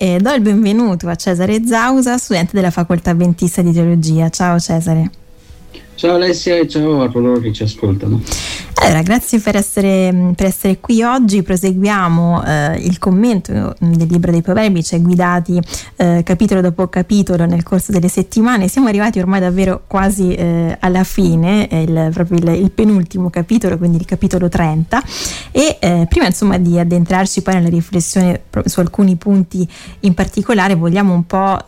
e do il benvenuto a Cesare Zausa, studente della Facoltà Adventista di Teologia. Ciao Cesare. Ciao Alessia e ciao a coloro che ci ascoltano. Allora, grazie per essere qui oggi. Proseguiamo il commento del libro dei Proverbi, cioè guidati capitolo dopo capitolo nel corso delle settimane. Siamo arrivati ormai davvero quasi alla fine, proprio il penultimo capitolo, quindi il capitolo 30, e prima insomma di addentrarci poi nella riflessione su alcuni punti in particolare, vogliamo un po'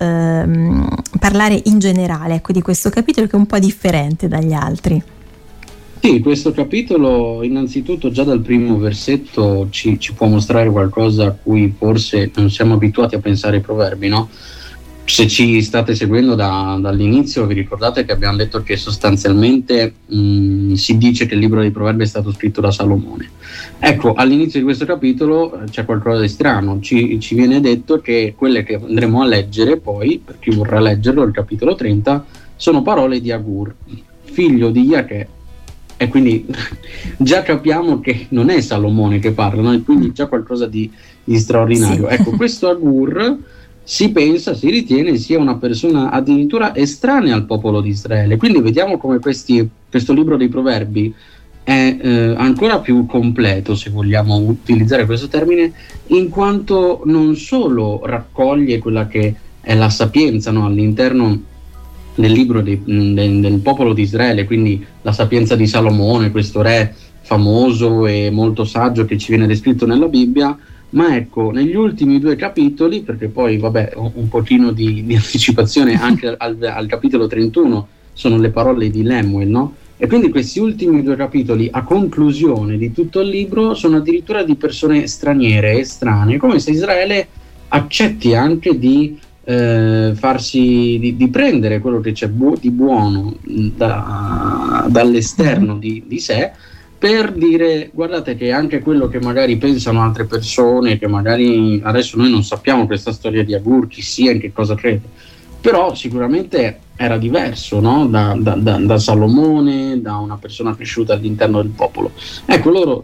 parlare in generale, ecco, di questo capitolo che è un po' differente dagli altri. Sì, questo capitolo innanzitutto già dal primo versetto ci può mostrare qualcosa a cui forse non siamo abituati a pensare ai proverbi, no? Se ci state seguendo dall'inizio vi ricordate che abbiamo detto che sostanzialmente si dice che il libro dei proverbi è stato scritto da Salomone. Ecco, all'inizio di questo capitolo c'è qualcosa di strano, ci viene detto che quelle che andremo a leggere poi, per chi vorrà leggerlo, il capitolo 30, sono parole di Agur, figlio di Jache. E quindi già capiamo che non è Salomone che parla, no? E quindi già qualcosa di straordinario. Sì. Ecco, questo Agur si ritiene sia una persona addirittura estranea al popolo di Israele. Quindi vediamo come questo libro dei Proverbi è ancora più completo, se vogliamo utilizzare questo termine, in quanto non solo raccoglie quella che è la sapienza, no? All'interno del libro del popolo di Israele, quindi la sapienza di Salomone, questo re famoso e molto saggio che ci viene descritto nella Bibbia, ma ecco, negli ultimi 2 capitoli, perché poi vabbè un pochino di anticipazione anche al capitolo 31 sono le parole di Lemuel, no? E quindi questi ultimi 2 capitoli a conclusione di tutto il libro sono addirittura di persone straniere, estranee, come se Israele accetti anche di di prendere quello che c'è di buono dall'esterno di sé, per dire guardate che anche quello che magari pensano altre persone, che magari adesso noi non sappiamo questa storia di Agur, chi sia, in che cosa crede, però sicuramente era diverso, no? da Salomone, da una persona cresciuta all'interno del popolo. Ecco,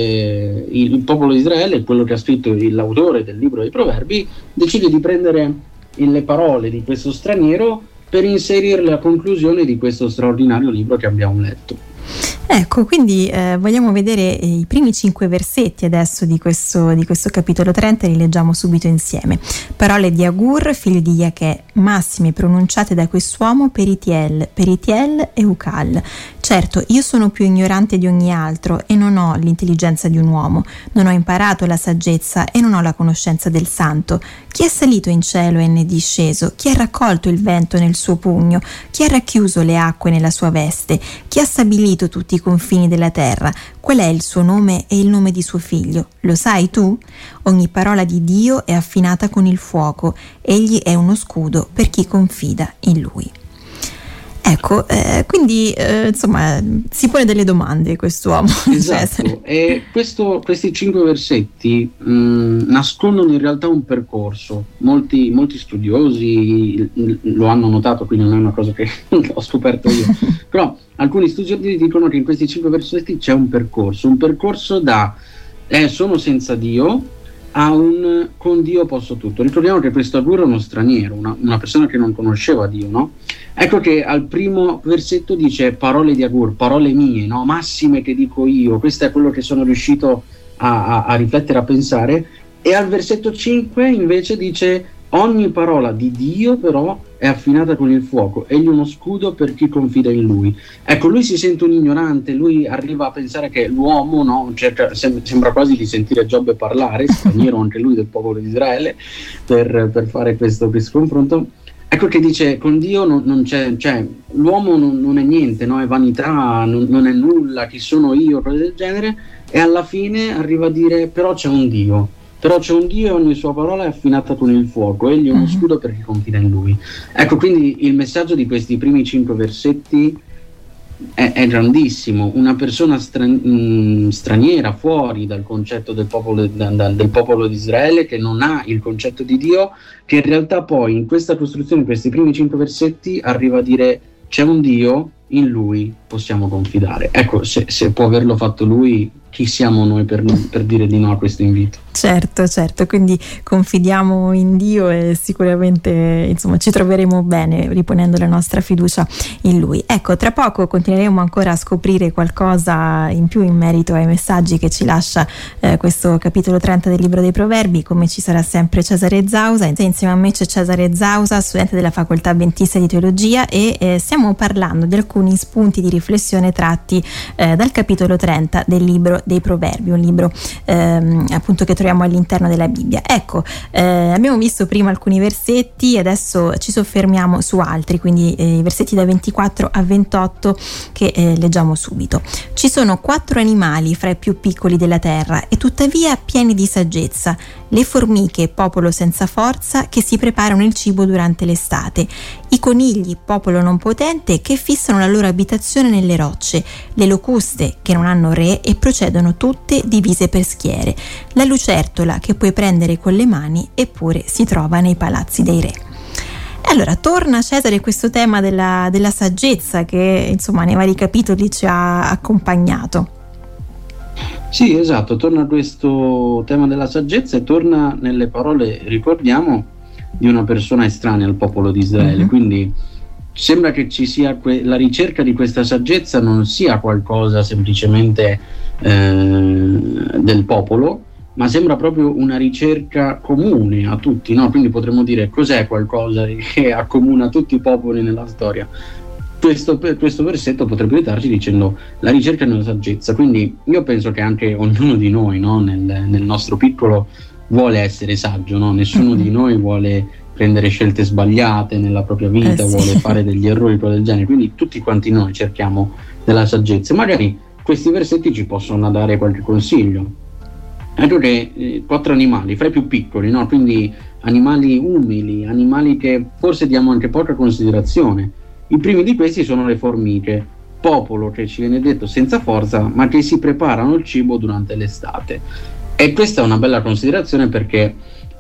il popolo di Israele, quello che ha scritto l'autore del libro dei Proverbi, decide di prendere le parole di questo straniero per inserirle a conclusione di questo straordinario libro che abbiamo letto. Ecco, quindi vogliamo vedere i primi 5 versetti adesso di questo capitolo 30 e li leggiamo subito insieme. Parole di Agur, figlio di Jache, massime pronunciate da quest'uomo per Itiel e Ucal. Certo, io sono più ignorante di ogni altro e non ho l'intelligenza di un uomo, non ho imparato la saggezza e non ho la conoscenza del santo. Chi è salito in cielo e ne è disceso? Chi ha raccolto il vento nel suo pugno? Chi ha racchiuso le acque nella sua veste? Chi ha stabilito tutti i confini della terra? Qual è il suo nome e il nome di suo figlio? Lo sai tu? Ogni parola di Dio è affinata con il fuoco. Egli è uno scudo per chi confida in lui. Ecco, quindi insomma si pone delle domande quest'uomo. Esatto, e questi 5 versetti nascondono in realtà un percorso. Molti studiosi lo hanno notato, quindi non è una cosa che ho scoperto io, però alcuni studiosi dicono che in questi 5 versetti c'è un percorso da sono senza Dio a un con Dio posso tutto. Ricordiamo che questo Agur è uno straniero, una persona che non conosceva Dio, no? Ecco che al primo versetto dice parole di Agur, parole mie, no? Massime che dico io. Questo è quello che sono riuscito a riflettere, a pensare. E al versetto 5 invece dice ogni parola di Dio però è affinata con il fuoco, egli è uno scudo per chi confida in lui. Ecco, lui si sente un ignorante, lui arriva a pensare che l'uomo, no, sembra quasi di sentire Giobbe parlare, straniero anche lui del popolo di Israele, per fare questo confronto. Ecco che dice con Dio non c'è, cioè l'uomo non è niente, no? È vanità, non è nulla, chi sono io, cose del genere, e alla fine arriva a dire però c'è un Dio e ogni sua parola è affinata con il fuoco, egli è uno scudo per chi confida in lui. Ecco, quindi il messaggio di questi primi 5 versetti è grandissimo. Una persona straniera, fuori dal concetto del popolo di Israele, che non ha il concetto di Dio, che in realtà poi in questa costruzione, in questi primi 5 versetti, arriva a dire c'è un Dio, in lui possiamo confidare. Ecco, se può averlo fatto lui, chi siamo noi per dire di no a questo invito? Certo, quindi confidiamo in Dio e sicuramente insomma ci troveremo bene riponendo la nostra fiducia in Lui. Ecco, tra poco continueremo ancora a scoprire qualcosa in più in merito ai messaggi che ci lascia questo capitolo 30 del libro dei Proverbi. Come ci sarà sempre Cesare Zausa, insieme a me c'è Cesare Zausa, studente della facoltà Adventista di Teologia, e stiamo parlando di alcuni spunti di riflessione tratti dal capitolo 30 del libro dei Proverbi, un libro appunto che troviamo all'interno della Bibbia. Ecco, abbiamo visto prima alcuni versetti, adesso ci soffermiamo su altri, quindi i versetti da 24 a 28 che leggiamo subito. Ci sono 4 animali fra i più piccoli della terra e tuttavia pieni di saggezza: le formiche, popolo senza forza, che si preparano il cibo durante l'estate; i conigli, popolo non potente, che fissano la loro abitazione nelle rocce; le locuste, che non hanno re e procedono tutte divise per schiere; la lucertola, che puoi prendere con le mani eppure si trova nei palazzi dei re. E allora torna, Cesare, questo tema della saggezza che insomma nei vari capitoli ci ha accompagnato. Sì, esatto, torna questo tema della saggezza e torna nelle parole, ricordiamo, di una persona estranea al popolo di Israele. Quindi sembra che ci sia la ricerca di questa saggezza non sia qualcosa semplicemente del popolo, ma sembra proprio una ricerca comune a tutti, no? Quindi potremmo dire, cos'è qualcosa che accomuna tutti i popoli nella storia? Questo versetto potrebbe aiutarci dicendo la ricerca della saggezza. Quindi io penso che anche ognuno di noi, no? nel nostro piccolo vuole essere saggio, no? Nessuno di noi vuole prendere scelte sbagliate nella propria vita, vuole fare degli errori, cose del genere. Quindi tutti quanti noi cerchiamo della saggezza. Magari questi versetti ci possono dare qualche consiglio. Ecco che 4 animali fra i più piccoli, no? Quindi animali umili, animali che forse diamo anche poca considerazione. I primi di questi sono le formiche, popolo che ci viene detto senza forza, ma che si preparano il cibo durante l'estate. E questa è una bella considerazione, perché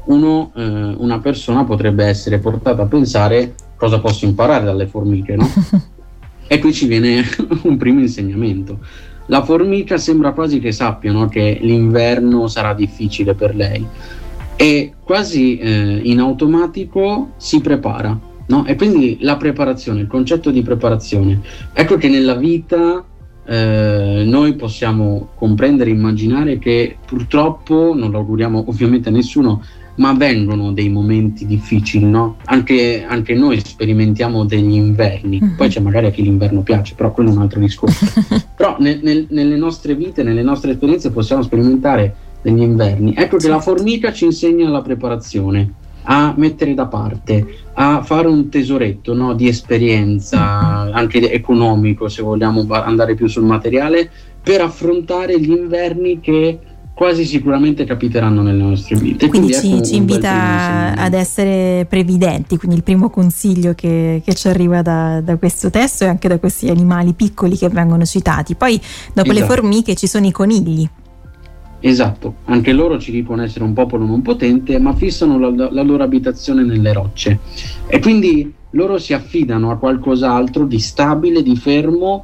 una persona potrebbe essere portata a pensare cosa posso imparare dalle formiche, no? E qui ci viene un primo insegnamento. La formica sembra quasi che sappia, no, che l'inverno sarà difficile per lei, e quasi in automatico si prepara, no? E quindi la preparazione, il concetto di preparazione, ecco che nella vita noi possiamo comprendere e immaginare che purtroppo, non lo auguriamo ovviamente a nessuno, ma vengono dei momenti difficili, no? Anche noi sperimentiamo degli inverni, poi c'è magari a chi l'inverno piace, però quello è un altro discorso. Però nelle nostre vite, nelle nostre esperienze possiamo sperimentare degli inverni. Ecco che la formica ci insegna la preparazione, a mettere da parte, a fare un tesoretto, no? Di esperienza, anche economico, se vogliamo andare più sul materiale, per affrontare gli inverni che quasi sicuramente capiteranno nelle nostre vite. Quindi ci invita ad essere previdenti, quindi il primo consiglio che ci arriva da questo testo e anche da questi animali piccoli che vengono citati. Poi dopo le formiche ci sono i conigli. Esatto, anche loro ci dicono essere un popolo non potente, ma fissano la loro abitazione nelle rocce, e quindi loro si affidano a qualcos'altro di stabile, di fermo,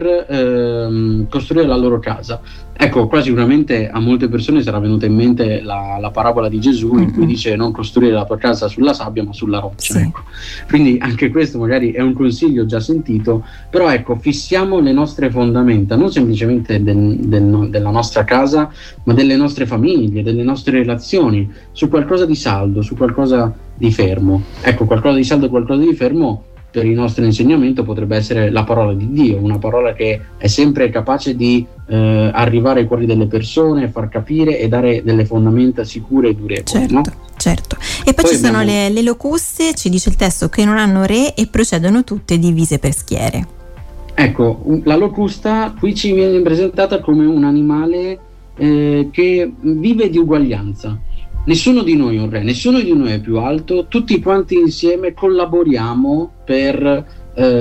per costruire la loro casa. Ecco, qua sicuramente a molte persone sarà venuta in mente la parabola di Gesù, in cui dice non costruire la tua casa sulla sabbia ma sulla roccia. Sì. Ecco. Quindi anche questo magari è un consiglio già sentito, però ecco, fissiamo le nostre fondamenta, non semplicemente della nostra casa, ma delle nostre famiglie, delle nostre relazioni, su qualcosa di saldo, su qualcosa di fermo. Ecco, qualcosa di saldo e qualcosa di fermo per il nostro insegnamento potrebbe essere la parola di Dio, una parola che è sempre capace di arrivare ai cuori delle persone, far capire e dare delle fondamenta sicure e durevoli. Certo, no? Certo. E poi ci sono le locuste, ci dice il testo, che non hanno re e procedono tutte divise per schiere. Ecco, la locusta qui ci viene presentata come un animale che vive di uguaglianza. Nessuno di noi è un re, nessuno di noi è più alto, tutti quanti insieme collaboriamo per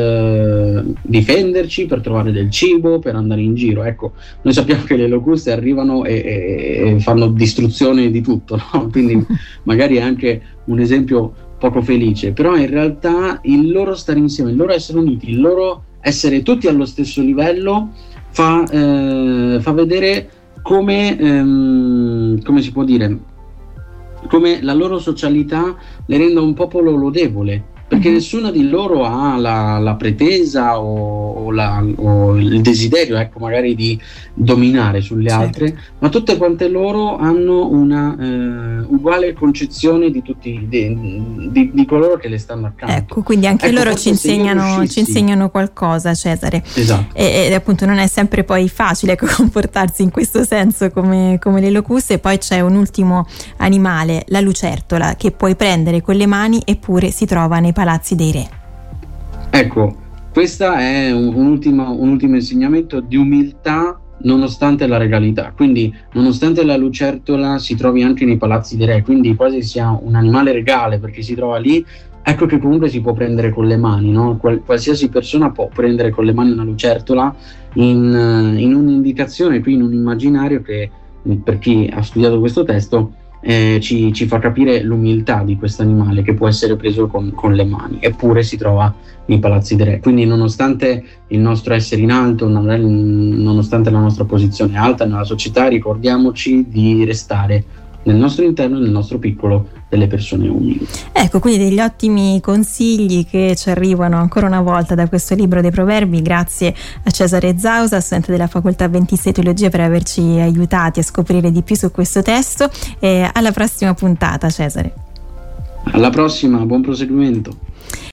difenderci, per trovare del cibo, per andare in giro. Ecco, noi sappiamo che le locuste arrivano e fanno distruzione di tutto, no? Quindi magari è anche un esempio poco felice, però in realtà il loro stare insieme, il loro essere uniti, il loro essere tutti allo stesso livello fa vedere come si può dire, come la loro socialità le renda un popolo lodevole, perché nessuna di loro ha la pretesa o il desiderio, ecco, magari di dominare sulle altre, ma tutte quante loro hanno una uguale concezione di tutti, di coloro che le stanno accanto. Ecco, quindi anche loro ci insegnano qualcosa, Cesare. Esatto. E appunto non è sempre poi facile comportarsi in questo senso come le locuste. Poi c'è un ultimo animale, la lucertola, che puoi prendere con le mani eppure si trova nei palazzi dei re. Ecco, questo è un ultimo insegnamento di umiltà nonostante la regalità. Quindi nonostante la lucertola si trovi anche nei palazzi dei re, quindi quasi sia un animale regale perché si trova lì, ecco che comunque si può prendere con le mani, no? Qualsiasi persona può prendere con le mani una lucertola in un'indicazione, qui in un immaginario che per chi ha studiato questo testo ci fa capire l'umiltà di questo animale che può essere preso con le mani, eppure si trova nei palazzi dei re. Quindi nonostante il nostro essere in alto, nonostante la nostra posizione alta nella società, ricordiamoci di restare nel nostro interno, nel nostro piccolo, delle persone umili. Ecco, quindi degli ottimi consigli che ci arrivano ancora una volta da questo libro dei Proverbi. Grazie a Cesare Zausa, studente della Facoltà 26 Teologia, per averci aiutati a scoprire di più su questo testo, e alla prossima puntata, Cesare. Alla prossima, buon proseguimento.